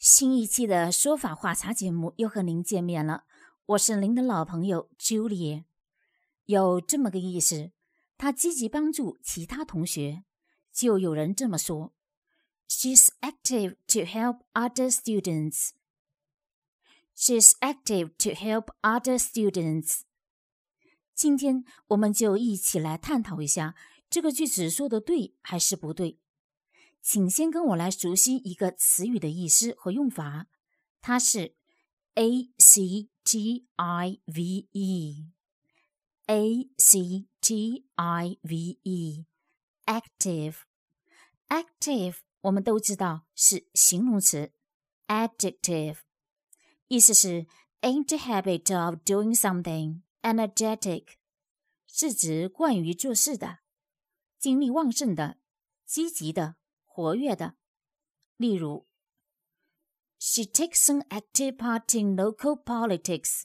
新一期的说法话茶节目又和您见面了，我是您的老朋友 Julie。 有这么个意思，他积极帮助其他同学，就有人这么说 She's active to help other students. She's active to help other students. 今天我们就一起来探讨一下这个句子说的对还是不对。请先跟我来熟悉一个词语的意思和用法，它是 active active active 我们都知道是形容词 adjective， 意思是 in the habit of doing something energetic， 是指惯于做事的，精力旺盛的，积极的，活跃的。例如 She takes an active part in local politics.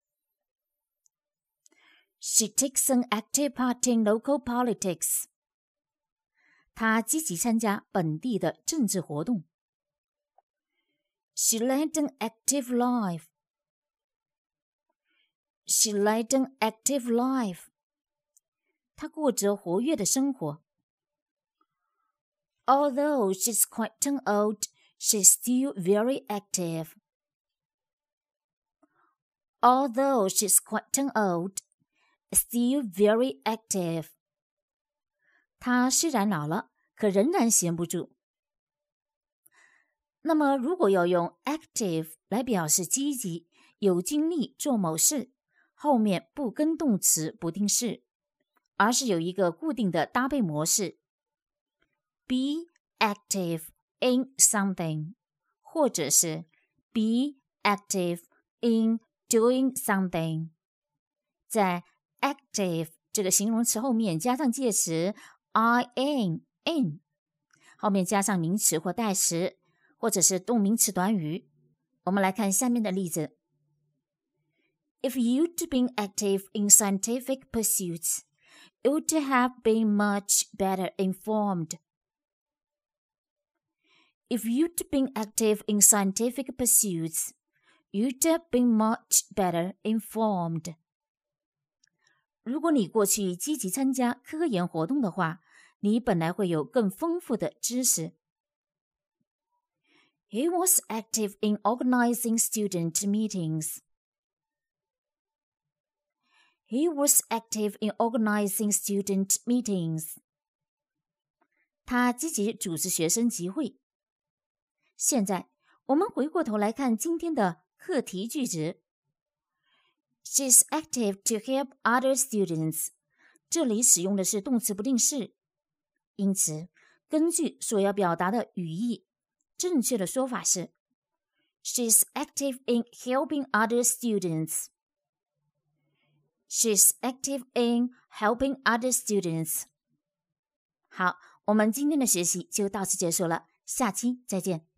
She takes an active part in local politics. 她积极参加本地的政治活动。She led an active life. She led an active life. 她过着活跃的生活。Although she's quite old, she's still very active. Although she's quite old, still very active. 她虽然老了，可仍然闲不住。那么，如果要用 active 来表示积极、有精力做某事，后面不跟动词不定式，而是有一个固定的搭配模式。Be active in something， 或者是 be active in doing something。 在 active 这个形容词后面加上介词 in， 后面加上名词或代词，或者是动名词短语。我们来看下面的例子。If you'd been active in scientific pursuits, you would have been much better informed. If you'd been active in scientific pursuits, you'd have been much better informed. 如果你过去积极参加科研活动的话，你本来会有更丰富的知识。He was active in organizing student meetings. He was active in organizing student meetings. 他积极组织学生集会。现在我们回过头来看今天的课题句子。She's active to help other students. 这里使用的是动词不定式，因此根据所要表达的语义，正确的说法是 She's active in helping other students. She's active in helping other students. 好，我们今天的学习就到此结束了，下期再见。